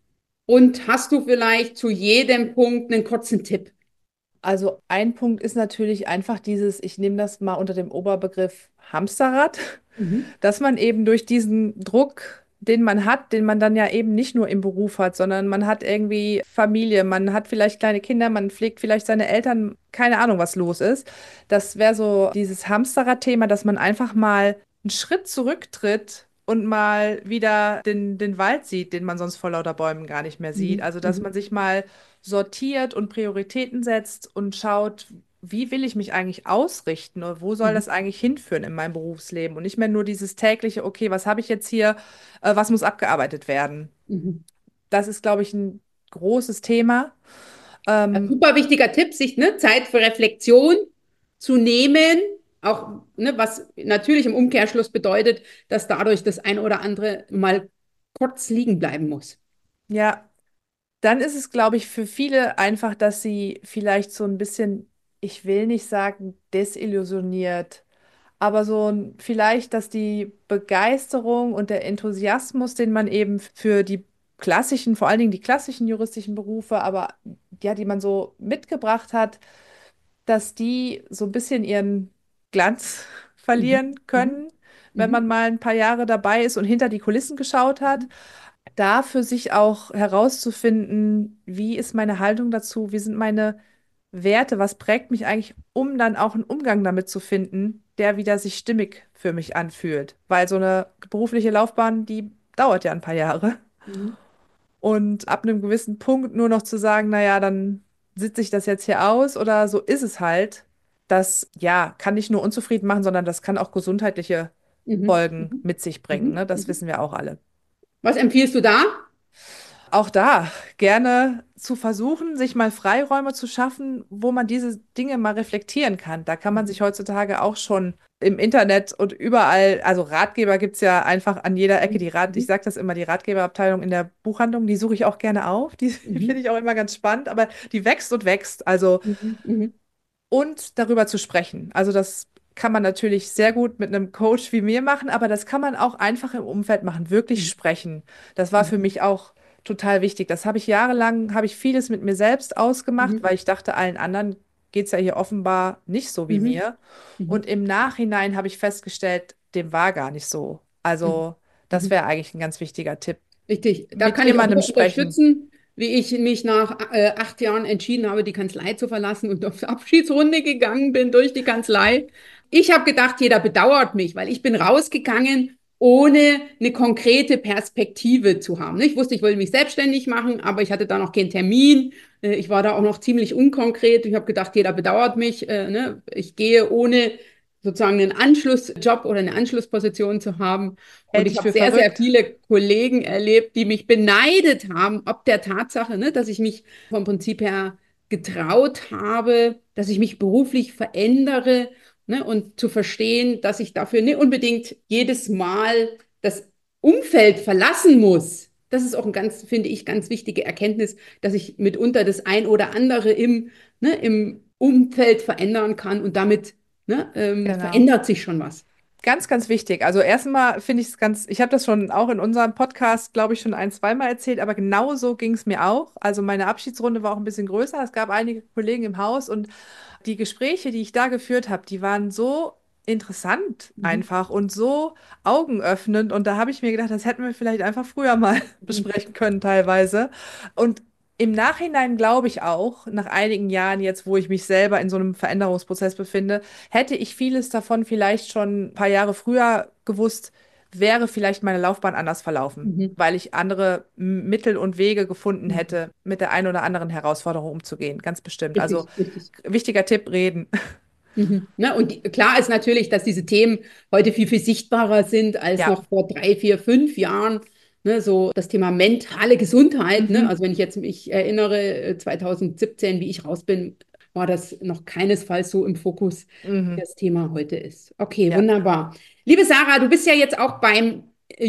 Und hast du vielleicht zu jedem Punkt einen kurzen Tipp? Also ein Punkt ist natürlich einfach dieses, ich nehme das mal unter dem Oberbegriff Hamsterrad, Mhm. dass man eben durch diesen Druck, den man hat, den man dann ja eben nicht nur im Beruf hat, sondern man hat irgendwie Familie, man hat vielleicht kleine Kinder, man pflegt vielleicht seine Eltern, keine Ahnung, was los ist. Das wäre so dieses Hamsterrad-Thema, dass man einfach mal einen Schritt zurücktritt und mal wieder den, den Wald sieht, den man sonst vor lauter Bäumen gar nicht mehr sieht. Mhm. Also, dass man Mhm. sich mal sortiert und Prioritäten setzt und schaut, wie will ich mich eigentlich ausrichten oder wo soll Mhm. das eigentlich hinführen in meinem Berufsleben und nicht mehr nur dieses tägliche, okay, was habe ich jetzt hier, äh, was muss abgearbeitet werden. Mhm. Das ist, glaube ich, ein großes Thema. Ähm, Super wichtiger Tipp, sich ne, Zeit für Reflexion zu nehmen, auch ne, was natürlich im Umkehrschluss bedeutet, dass dadurch das ein oder andere mal kurz liegen bleiben muss. ja, dann ist es, glaube ich, für viele einfach, dass sie vielleicht so ein bisschen, ich will nicht sagen, desillusioniert, aber so ein, vielleicht, dass die Begeisterung und der Enthusiasmus, den man eben für die klassischen, vor allen Dingen die klassischen juristischen Berufe, aber ja, die man so mitgebracht hat, dass die so ein bisschen ihren Glanz Mhm. verlieren Mhm. können, wenn man Mhm. mal ein paar Jahre dabei ist und hinter die Kulissen geschaut hat. Da für sich auch herauszufinden, wie ist meine Haltung dazu, wie sind meine Werte, was prägt mich eigentlich, um dann auch einen Umgang damit zu finden, der wieder sich stimmig für mich anfühlt. Weil so eine berufliche Laufbahn, die dauert ja ein paar Jahre. Mhm. Und ab einem gewissen Punkt nur noch zu sagen, naja, dann sitze ich das jetzt hier aus oder so ist es halt, das ja, kann nicht nur unzufrieden machen, sondern das kann auch gesundheitliche Mhm. Folgen Mhm. mit sich bringen. Mhm. Ne? Das Mhm. wissen wir auch alle. Was empfiehlst du da? Auch da gerne zu versuchen, sich mal Freiräume zu schaffen, wo man diese Dinge mal reflektieren kann. Da kann man sich Mhm. heutzutage auch schon im Internet und überall, also Ratgeber gibt es ja einfach an jeder Ecke. Die Rat, ich Mhm. sage das immer, die Ratgeberabteilung in der Buchhandlung, die suche ich auch gerne auf. Die, die finde Mhm. ich auch immer ganz spannend, aber die wächst und wächst. Also Mhm. Mhm. und darüber zu sprechen. Also das kann man natürlich sehr gut mit einem Coach wie mir machen, aber das kann man auch einfach im Umfeld machen, wirklich Mhm. sprechen. Das war für Mhm. mich auch total wichtig. Das habe ich jahrelang, habe ich vieles mit mir selbst ausgemacht, Mhm. weil ich dachte, allen anderen geht es ja hier offenbar nicht so wie Mhm. mir. Und Mhm. im Nachhinein habe ich festgestellt, dem war gar nicht so. Mhm. Also das Mhm. wäre eigentlich ein ganz wichtiger Tipp. Richtig, da Mit kann ich auch jemandem nur sprechen. unterstützen, wie ich mich nach äh, acht Jahren entschieden habe, die Kanzlei zu verlassen und auf Abschiedsrunde gegangen bin durch die Kanzlei. Ich habe gedacht, jeder bedauert mich, weil ich bin rausgegangen, ohne eine konkrete Perspektive zu haben. Ich wusste, ich wollte mich selbstständig machen, aber ich hatte da noch keinen Termin. Äh, Ich war da auch noch ziemlich unkonkret. Ich habe gedacht, jeder bedauert mich. Äh, ne? Ich gehe ohne sozusagen einen Anschlussjob oder eine Anschlussposition zu haben. Und Hält ich dich habe für sehr, sehr verrückt. viele Kollegen erlebt, die mich beneidet haben, ob der Tatsache, ne, dass ich mich vom Prinzip her getraut habe, dass ich mich beruflich verändere, ne, und zu verstehen, dass ich dafür nicht unbedingt jedes Mal das Umfeld verlassen muss. Das ist auch ein ganz, finde ich, ganz wichtige Erkenntnis, dass ich mitunter das ein oder andere im, ne, im Umfeld verändern kann und damit, ne, ähm, Genau. verändert sich schon was. Ganz, ganz wichtig. Also erstmal finde ich es ganz, ich habe das schon auch in unserem Podcast, glaube ich, schon ein, zweimal erzählt, aber genau so ging es mir auch. Also meine Abschiedsrunde war auch ein bisschen größer. Es gab einige Kollegen im Haus und die Gespräche, die ich da geführt habe, die waren so interessant Mhm. einfach und so augenöffnend. Und da habe ich mir gedacht, das hätten wir vielleicht einfach früher mal Mhm. besprechen können teilweise. Und im Nachhinein glaube ich auch, nach einigen Jahren jetzt, wo ich mich selber in so einem Veränderungsprozess befinde, hätte ich vieles davon vielleicht schon ein paar Jahre früher gewusst, wäre vielleicht meine Laufbahn anders verlaufen, Mhm. weil ich andere M- Mittel und Wege gefunden Mhm. hätte, mit der einen oder anderen Herausforderung umzugehen. Ganz bestimmt. Also Richtig, richtig. wichtiger Tipp, reden. Mhm. Ne, und die, klar ist natürlich, dass diese Themen heute viel, viel sichtbarer sind als Ja, noch vor drei, vier, fünf Jahren. ne, so das Thema mentale Gesundheit, ne, Mhm. also wenn ich jetzt mich erinnere, äh, zwanzig siebzehn, wie ich raus bin, war das noch keinesfalls so im Fokus, wie Mhm. das Thema heute ist. Okay, Ja. wunderbar. Liebe Sarah, du bist ja jetzt auch beim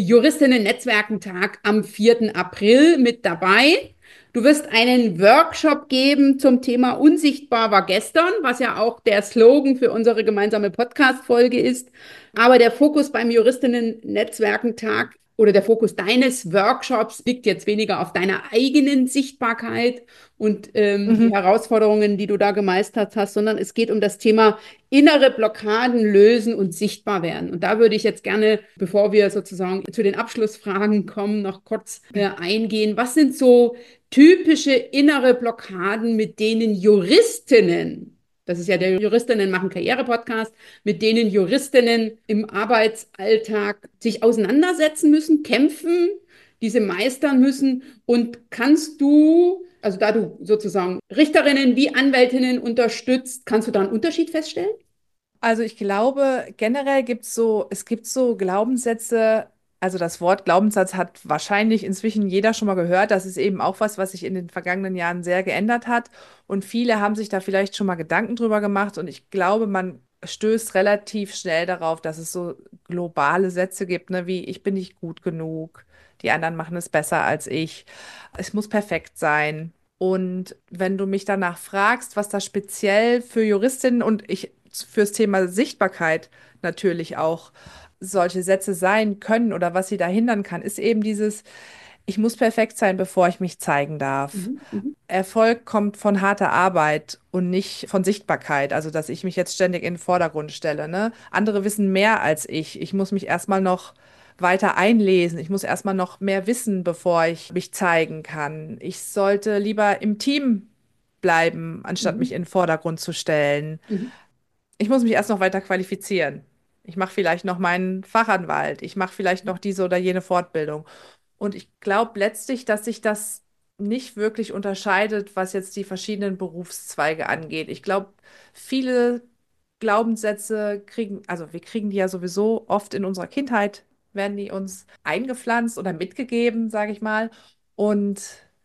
Juristinnen-Netzwerkentag am vierten April mit dabei. Du wirst einen Workshop geben zum Thema Unsichtbar war gestern, was ja auch der Slogan für unsere gemeinsame Podcast-Folge ist. Aber der Fokus beim Juristinnen-Netzwerkentag oder der Fokus deines Workshops liegt jetzt weniger auf deiner eigenen Sichtbarkeit und ähm, die Mhm. Herausforderungen, die du da gemeistert hast, sondern es geht um das Thema innere Blockaden lösen und sichtbar werden. Und da würde ich jetzt gerne, bevor wir sozusagen zu den Abschlussfragen kommen, noch kurz äh, eingehen. Was sind so typische innere Blockaden, mit denen Juristinnen, das ist ja der Juristinnen machen Karriere-Podcast, mit denen Juristinnen im Arbeitsalltag sich auseinandersetzen müssen, kämpfen, diese meistern müssen? Und kannst du, also da du sozusagen Richterinnen wie Anwältinnen unterstützt, kannst du da einen Unterschied feststellen? Also ich glaube, generell gibt es so, es gibt so Glaubenssätze, also das Wort Glaubenssatz hat wahrscheinlich inzwischen jeder schon mal gehört. Das ist eben auch was, was sich in den vergangenen Jahren sehr geändert hat. Und viele haben sich da vielleicht schon mal Gedanken drüber gemacht. Und ich glaube, man stößt relativ schnell darauf, dass es so globale Sätze gibt, ne, wie ich bin nicht gut genug, die anderen machen es besser als ich, es muss perfekt sein. Und wenn du mich danach fragst, was da speziell für Juristinnen und ich fürs Thema Sichtbarkeit natürlich auch solche Sätze sein können oder was sie da hindern kann, ist eben dieses, ich muss perfekt sein, bevor ich mich zeigen darf. Mhm, mhm, Erfolg kommt von harter Arbeit und nicht von Sichtbarkeit, also dass ich mich jetzt ständig in den Vordergrund stelle, ne? Andere wissen mehr als ich. Ich muss mich erstmal noch weiter einlesen. Ich muss erstmal noch mehr wissen, bevor ich mich zeigen kann. Ich sollte lieber im Team bleiben, anstatt mich mhm, in den Vordergrund zu stellen. mhm, Ich muss mich erst noch weiter qualifizieren. Ich mache vielleicht noch meinen Fachanwalt. Ich mache vielleicht noch diese oder jene Fortbildung. Und ich glaube letztlich, dass sich das nicht wirklich unterscheidet, was jetzt die verschiedenen Berufszweige angeht. Ich glaube, viele Glaubenssätze kriegen, also wir kriegen die ja sowieso oft in unserer Kindheit, werden die uns eingepflanzt oder mitgegeben, sage ich mal. Und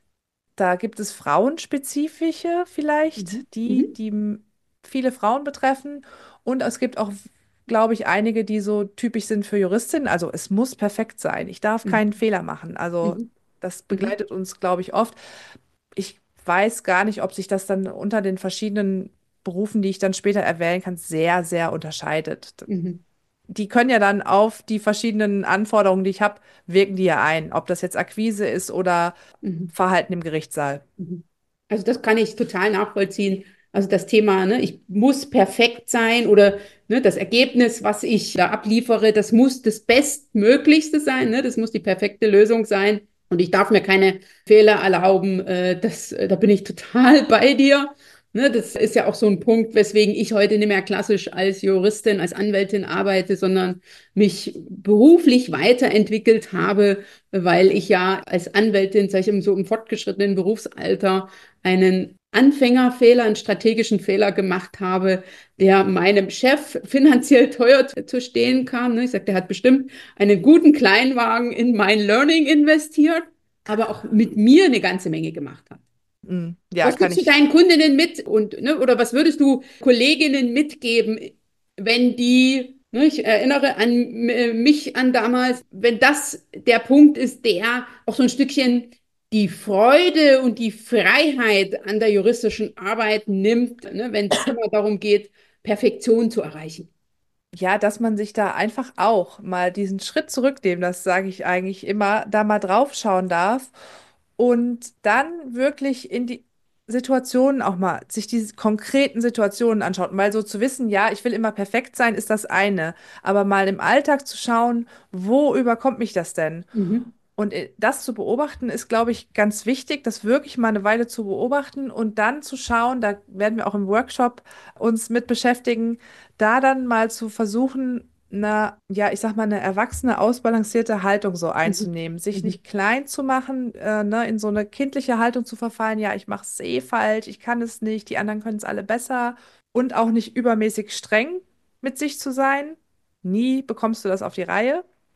da gibt es frauenspezifische mhm, vielleicht, die, mhm, die m- viele Frauen betreffen. Und es gibt auch, glaube ich, einige, die so typisch sind für Juristinnen. Also es muss perfekt sein. Ich darf keinen mhm, Fehler machen. Also mhm, das mhm, begleitet uns, glaube ich, oft. Ich weiß gar nicht, ob sich das dann unter den verschiedenen Berufen, die ich dann später erwähnen kann, sehr, sehr unterscheidet. mhm, Die können ja dann auf die verschiedenen Anforderungen, die ich habe, wirken die ja ein. Ob das jetzt Akquise ist oder mhm. Verhalten im Gerichtssaal. Mhm. Also das kann ich total nachvollziehen. Also das Thema, ne, ich muss perfekt sein oder ne, das Ergebnis, was ich da abliefere, das muss das Bestmöglichste sein, ne, das muss die perfekte Lösung sein. Und ich darf mir keine Fehler erlauben. Äh, das, äh, da bin ich total bei dir. Ne, das ist ja auch so ein Punkt, weswegen ich heute nicht mehr klassisch als Juristin, als Anwältin arbeite, sondern mich beruflich weiterentwickelt habe, weil ich ja als Anwältin, sag ich, im, so im fortgeschrittenen Berufsalter einen Anfängerfehler, einen strategischen Fehler gemacht habe, der meinem Chef finanziell teuer zu stehen kam. Ich sage, der hat bestimmt einen guten Kleinwagen in mein Learning investiert, aber auch mit mir eine ganze Menge gemacht hat. Mm, ja, Was kann gibst du ich. deinen Kundinnen mit und ne, oder was würdest du Kolleginnen mitgeben, wenn die, ne, ich erinnere an äh, mich an damals, wenn das der Punkt ist, der auch so ein Stückchen die Freude und die Freiheit an der juristischen Arbeit nimmt, ne, wenn es immer darum geht, Perfektion zu erreichen. Ja, dass man sich da einfach auch mal diesen Schritt zurücknehmen, das sage ich eigentlich immer, da mal drauf schauen darf und dann wirklich in die Situationen auch mal, sich diese konkreten Situationen anschaut. Weil so zu wissen, ja, ich will immer perfekt sein, ist das eine. Aber mal im Alltag zu schauen, wo überkommt mich das denn? Mhm. Und äh, das zu beobachten ist, glaube ich, ganz wichtig, das wirklich mal eine Weile zu beobachten und dann zu schauen, da werden wir auch im Workshop uns mit beschäftigen, da dann mal zu versuchen, eine, ja, ich sag mal, eine erwachsene, ausbalancierte Haltung so Mhm. einzunehmen, sich Mhm. nicht klein zu machen, äh, ne, in so eine kindliche Haltung zu verfallen, ja, ich mache es eh falsch, ich kann es nicht, die anderen können es alle besser und auch nicht übermäßig streng mit sich zu sein. Nie bekommst du das auf die Reihe.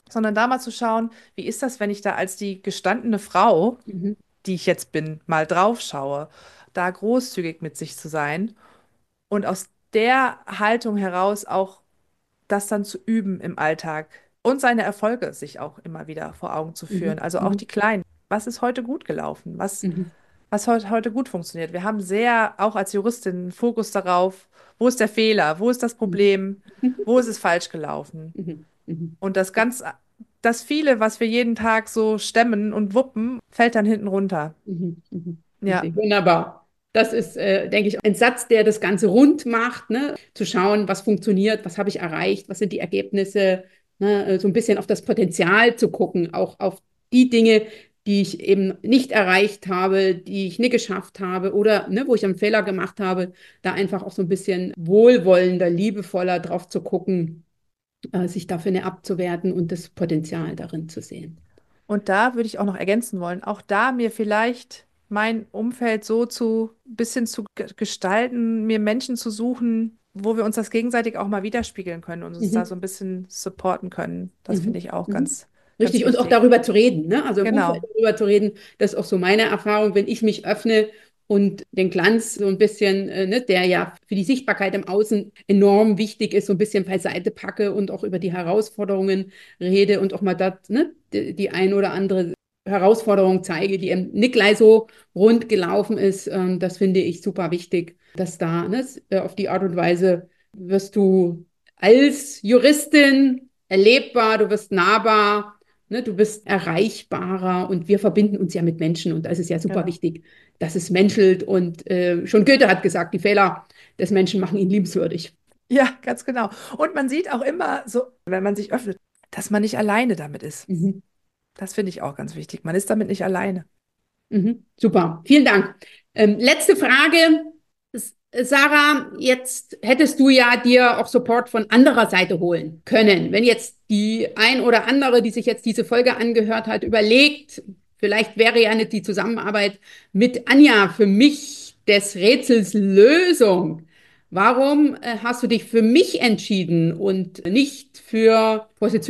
sondern da mal zu schauen, wie ist das, wenn ich da als die gestandene Frau, Mhm. die ich jetzt bin, mal drauf schaue, da großzügig mit sich zu sein und aus der Haltung heraus auch das dann zu üben im Alltag und seine Erfolge sich auch immer wieder vor Augen zu führen. Mhm. Also auch Mhm. die kleinen. Was ist heute gut gelaufen? Was, Mhm. was heute, heute gut funktioniert? Wir haben sehr, auch als Juristin, einen Fokus darauf, wo ist der Fehler? Wo ist das Mhm. Problem? Wo ist es falsch gelaufen? Mhm. Mhm. Und das ganz, das viele, was wir jeden Tag so stemmen und wuppen, fällt dann hinten runter. Mhm. Mhm. Ja, Richtig, wunderbar. Das ist, äh, denke ich, ein Satz, der das Ganze rund macht, ne? Zu schauen, was funktioniert, was habe ich erreicht, was sind die Ergebnisse, ne? Äh, So ein bisschen auf das Potenzial zu gucken, auch auf die Dinge, die ich eben nicht erreicht habe, die ich nicht geschafft habe oder ne, wo ich einen Fehler gemacht habe, da einfach auch so ein bisschen wohlwollender, liebevoller drauf zu gucken, äh, sich dafür ne abzuwerten und das Potenzial darin zu sehen. und da würde ich auch noch ergänzen wollen, auch da mir vielleicht mein Umfeld so zu bisschen zu ge- gestalten, mir Menschen zu suchen, wo wir uns das gegenseitig auch mal widerspiegeln können und uns da so Mhm. ein bisschen supporten können. Das finde Mhm. ich auch Mhm. ganz, ganz Richtig, und auch wichtig. darüber zu reden, ne? Also im Umfeld Genau. darüber zu reden, das ist auch so meine Erfahrung, wenn ich mich öffne und den Glanz so ein bisschen, äh, ne, der ja für die Sichtbarkeit im Außen enorm wichtig ist, so ein bisschen beiseite packe und auch über die Herausforderungen rede und auch mal das, ne, die, die ein oder andere Herausforderung zeige, die eben nicht gleich so rund gelaufen ist. Ähm, das finde ich super wichtig, dass da, ne, auf die Art und Weise wirst du als Juristin erlebbar, du wirst nahbar, ne, du bist erreichbarer und wir verbinden uns ja mit Menschen und da ist es ja super Genau. wichtig, dass es menschelt und äh, schon Goethe hat gesagt, die Fehler des Menschen machen ihn liebenswürdig. Ja, ganz genau. Und man sieht auch immer so, wenn man sich öffnet, dass man nicht alleine damit ist. Mhm. Das finde ich auch ganz wichtig. Man ist damit nicht alleine. Mhm. Super, vielen Dank. Ähm, letzte Frage. S- Sarah, jetzt hättest du ja dir auch Support von anderer Seite holen können. Wenn jetzt die ein oder andere, die sich jetzt diese Folge angehört hat, überlegt, vielleicht wäre ja nicht die Zusammenarbeit mit Anja für mich des Rätsels Lösung. Warum äh, hast du dich für mich entschieden und nicht für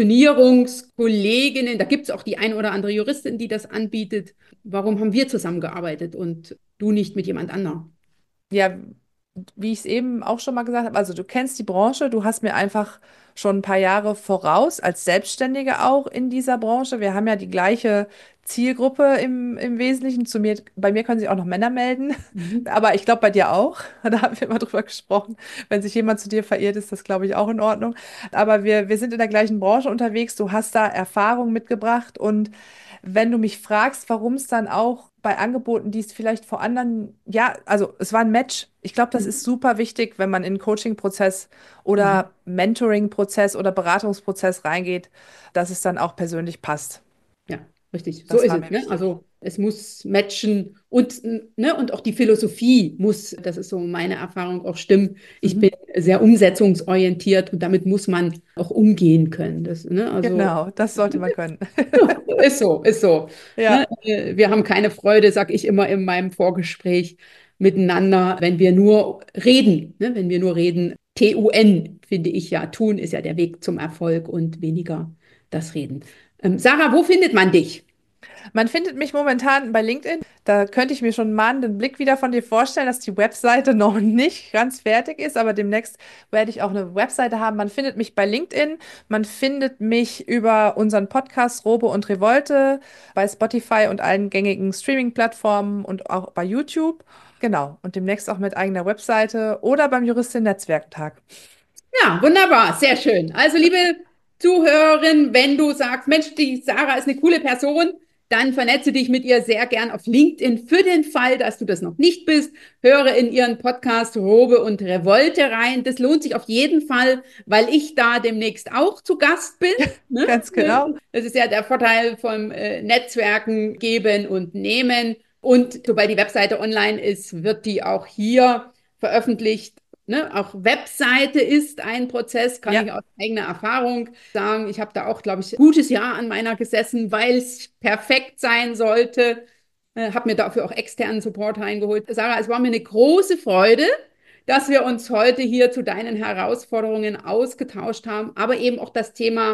Positionierungskolleginnen? Da gibt es auch die ein oder andere Juristin, die das anbietet. Warum haben wir zusammengearbeitet und du nicht mit jemand anderem? Ja, wie ich es eben auch schon mal gesagt habe, also du kennst die Branche, du hast mir einfach schon ein paar Jahre voraus als Selbstständige auch in dieser Branche. Wir haben ja die gleiche Zielgruppe im, im Wesentlichen. Zu mir, bei mir können sich auch noch Männer melden, Mhm. aber ich glaube bei dir auch. Da haben wir immer drüber gesprochen. Wenn sich jemand zu dir verirrt, ist das, glaube ich, auch in Ordnung. Aber wir, wir sind in der gleichen Branche unterwegs. Du hast da Erfahrung mitgebracht und wenn du mich fragst, warum es dann auch bei Angeboten, die es vielleicht vor anderen, ja, also es war ein Match. Ich glaube, das ist Mhm. super wichtig, wenn man in einen Coaching-Prozess Mhm. oder Mentoring-Prozess oder Beratungsprozess reingeht, dass es dann auch persönlich passt. Ja, richtig. So Das ist war es, mir ne? wichtig. Also es muss matchen und, ne, und auch die Philosophie muss, das ist so meine Erfahrung, auch stimmen. Ich Mhm. bin sehr umsetzungsorientiert und damit muss man auch umgehen können. Das, ne? Also Genau, das sollte man können. ja, ist so, ist so. Ne? Ja, Äh, Wir haben keine Freude, sag ich immer in meinem Vorgespräch miteinander, wenn wir nur reden. Ne? Wenn wir nur reden. T U N, finde ich ja. Tun ist ja der Weg zum Erfolg und weniger das Reden. Ähm, Sarah, wo findet man dich? man findet mich momentan bei LinkedIn. Da könnte ich mir schon einen mahnenden Blick wieder von dir vorstellen, dass die Webseite noch nicht ganz fertig ist, aber demnächst werde ich auch eine Webseite haben. Man findet mich bei LinkedIn, man findet mich über unseren Podcast Robe und Revolte bei Spotify und allen gängigen Streaming-Plattformen und auch bei YouTube. Genau, und demnächst auch mit eigener Webseite oder beim Juristin-Netzwerktag. Ja, wunderbar, sehr schön. Also, liebe Zuhörerin, wenn du sagst, Mensch, die Sarah ist eine coole Person, dann vernetze dich mit ihr sehr gern auf LinkedIn. Für den Fall, dass du das noch nicht bist, höre in ihren Podcast Robe und Revolte rein. Das lohnt sich auf jeden Fall, weil ich da demnächst auch zu Gast bin. Ne? Ganz genau. Das ist ja der Vorteil vom äh, Netzwerken, geben und nehmen. Und sobald die Webseite online ist, wird die auch hier veröffentlicht. Ne, auch Webseite ist ein Prozess, kann Ja, ich aus eigener Erfahrung sagen. Ich habe da auch, glaube ich, ein gutes Jahr an meiner gesessen, weil es perfekt sein sollte. Äh, habe mir dafür auch externen Support reingeholt. Sarah, es war mir eine große Freude, dass wir uns heute hier zu deinen Herausforderungen ausgetauscht haben, aber eben auch das Thema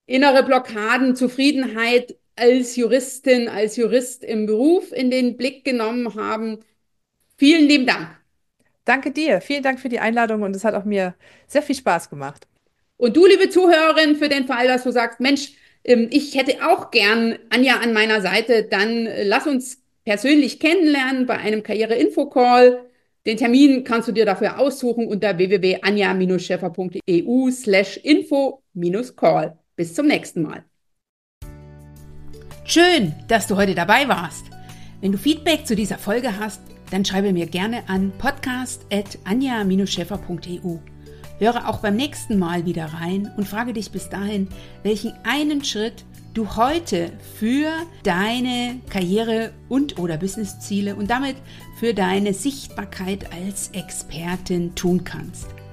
innere Blockaden, Zufriedenheit als Juristin, als Jurist im Beruf in den Blick genommen haben. Vielen lieben Dank. Danke dir. Vielen Dank für die Einladung und es hat auch mir sehr viel Spaß gemacht. Und du, liebe Zuhörerin, für den Fall, dass du sagst, Mensch, ich hätte auch gern Anja an meiner Seite, dann lass uns persönlich kennenlernen bei einem Karriere-Info-Call. Den Termin kannst du dir dafür aussuchen unter w w w punkt anja Bindestrich schäfer punkt e u slash info call. Bis zum nächsten Mal. Schön, dass du heute dabei warst. Wenn du Feedback zu dieser Folge hast, dann schreibe mir gerne an podcast at anja Bindestrich schäfer punkt e u. Höre auch beim nächsten Mal wieder rein und frage dich bis dahin, welchen einen Schritt du heute für deine Karriere- und oder Businessziele und damit für deine Sichtbarkeit als Expertin tun kannst.